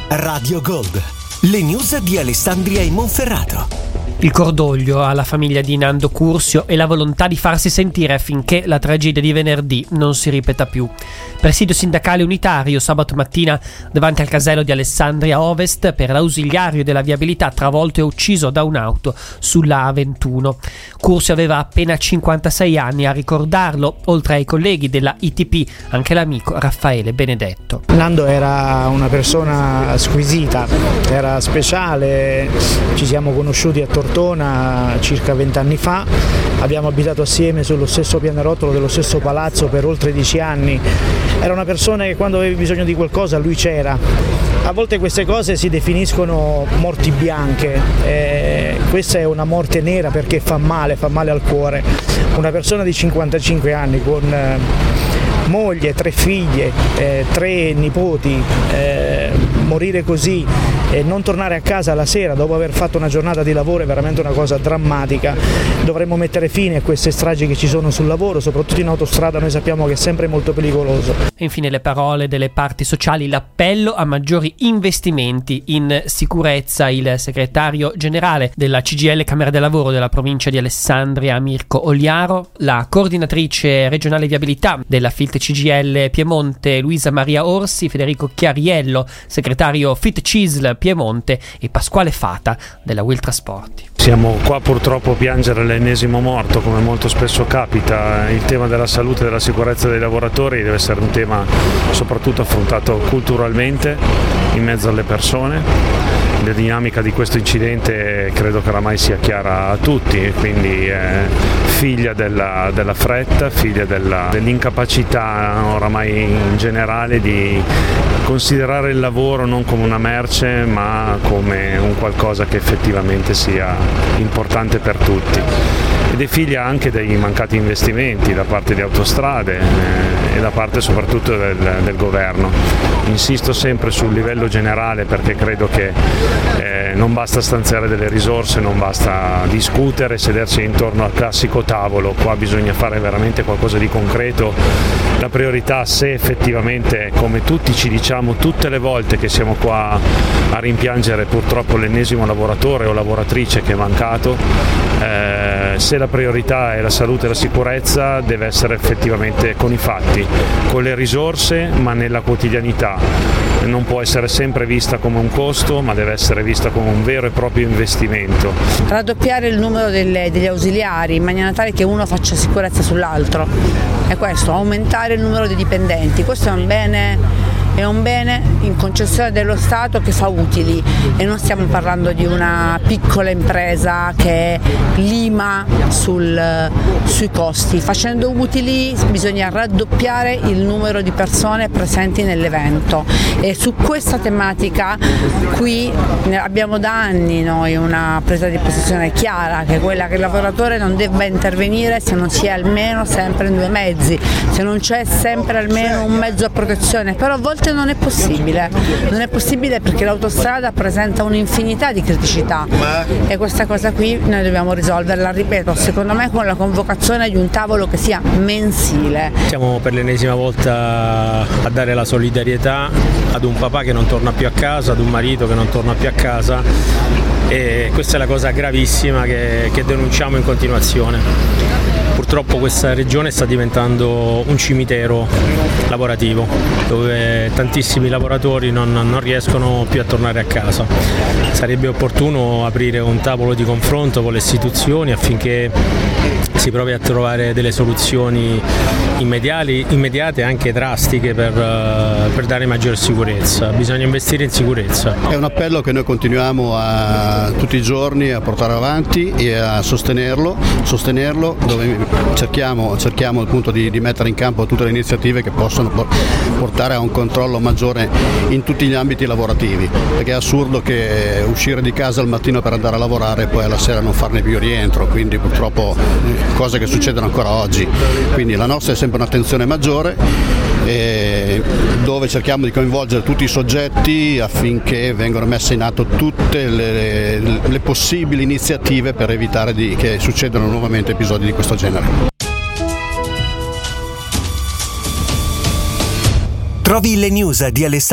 Radio Gold, le news di Alessandria e Monferrato. Il cordoglio alla famiglia di Nando Curzio e la volontà di farsi sentire affinché la tragedia di venerdì non si ripeta più. Presidio sindacale unitario sabato mattina davanti al casello di Alessandria Ovest per l'ausiliario della viabilità travolto e ucciso da un'auto sulla A21. Curzio aveva appena 56 anni, a ricordarlo, oltre ai colleghi della ITP, anche l'amico Raffaele Benedetto. Nando era una persona squisita, era speciale, ci siamo conosciuti a Tortona circa 20 anni fa, abbiamo abitato assieme sullo stesso pianerottolo dello stesso palazzo per oltre 10 anni, era una persona che quando avevi bisogno di qualcosa lui c'era. A volte queste cose si definiscono morti bianche, questa è una morte nera perché fa male al cuore. Una persona di 55 anni con moglie, 3 figlie, 3 nipoti, morire così e non tornare a casa la sera dopo aver fatto una giornata di lavoro è veramente una cosa drammatica. Dovremmo mettere fine a queste stragi che ci sono sul lavoro, soprattutto in autostrada noi sappiamo che è sempre molto pericoloso. E infine le parole delle parti sociali, l'appello a maggiori investimenti in sicurezza. Il segretario generale della CGIL Camera del Lavoro della provincia di Alessandria, Mirko Oliaro, la coordinatrice regionale viabilità della FILT CGIL Piemonte, Luisa Maria Orsi, Federico Chiariello, segretario FIT CISL Piemonte, e Pasquale Fata della Will Trasporti. Siamo qua purtroppo a piangere l'ennesimo morto, come molto spesso capita. Il tema della salute e della sicurezza dei lavoratori deve essere un tema soprattutto affrontato culturalmente, in mezzo alle persone. La dinamica di questo incidente credo che oramai sia chiara a tutti, quindi figlia della fretta, figlia dell'incapacità oramai in generale di considerare il lavoro non come una merce ma come un qualcosa che effettivamente sia importante per tutti. Ed è figlia anche dei mancati investimenti da parte di Autostrade e da parte soprattutto del governo. Insisto sempre sul livello generale perché credo che non basta stanziare delle risorse, non basta discutere, sedersi intorno al classico tavolo, qua bisogna fare veramente qualcosa di concreto. La priorità, se effettivamente, come tutti ci diciamo tutte le volte che siamo qua a rimpiangere purtroppo l'ennesimo lavoratore o lavoratrice che è mancato, se la priorità è la salute e la sicurezza deve essere effettivamente con i fatti, con le risorse ma nella quotidianità. Non può essere sempre vista come un costo ma deve essere vista come un vero e proprio investimento. Raddoppiare il numero degli ausiliari in maniera tale che uno faccia sicurezza sull'altro, è questo, aumentare il numero dei dipendenti, questo è un bene in concessione dello Stato che fa utili e non stiamo parlando di una piccola impresa che lima sui costi. Facendo utili bisogna raddoppiare il numero di persone presenti nell'evento e su questa tematica qui abbiamo da anni noi una presa di posizione chiara, che è quella che il lavoratore non debba intervenire se non si è almeno sempre in 2 mezzi, se non c'è sempre almeno un mezzo a protezione, però a volte non è possibile perché l'autostrada presenta un'infinità di criticità e questa cosa qui noi dobbiamo risolverla, ripeto, secondo me con la convocazione di un tavolo che sia mensile. Siamo per l'ennesima volta a dare la solidarietà ad un papà che non torna più a casa, ad un marito che non torna più a casa e questa è la cosa gravissima che denunciamo in continuazione. Purtroppo questa regione sta diventando un cimitero lavorativo dove tantissimi lavoratori non riescono più a tornare a casa. Sarebbe opportuno aprire un tavolo di confronto con le istituzioni affinché si provi a trovare delle soluzioni immediate e anche drastiche per dare maggiore sicurezza. Bisogna investire in sicurezza. È un appello che noi continuiamo tutti i giorni a portare avanti e a sostenerlo dove cerchiamo appunto di mettere in campo tutte le iniziative che possono portare a un controllo maggiore in tutti gli ambiti lavorativi, perché è assurdo che uscire di casa al mattino per andare a lavorare e poi alla sera non farne più rientro, quindi purtroppo cose che succedono ancora oggi, quindi la nostra è sempre un'attenzione maggiore dove cerchiamo di coinvolgere tutti i soggetti affinché vengano messe in atto tutte le possibili iniziative per evitare che succedano nuovamente episodi di questo genere. Trovi le news di Alessandria